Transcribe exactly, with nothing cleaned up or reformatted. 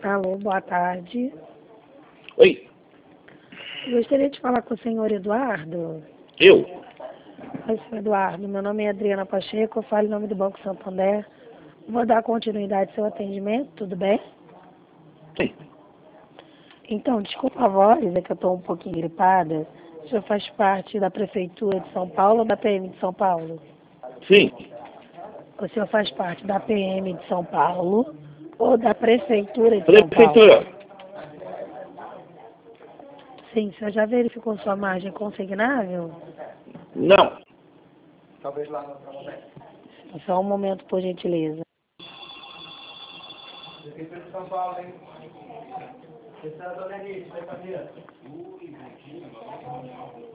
Alô, boa tarde. Oi, Gostaria de falar com o senhor Eduardo. eu? Oi, senhor Eduardo. Meu nome é Adriana Pacheco, eu falo em nome do Banco Santander. Vou dar continuidade ao seu atendimento, tudo bem? Sim. Então, desculpa a voz, é que eu estou um pouquinho gripada. O senhor faz parte da Prefeitura de São Paulo ou da P M de São Paulo? Sim. O senhor faz parte da P M de São Paulo ou da Prefeitura de São Paulo? Prefeitura. Sim, o senhor já verificou sua margem consignável? Não. Só um momento, por gentileza. Prefeitura de São Paulo, hein? Esse é a dona Elite, vai fazer.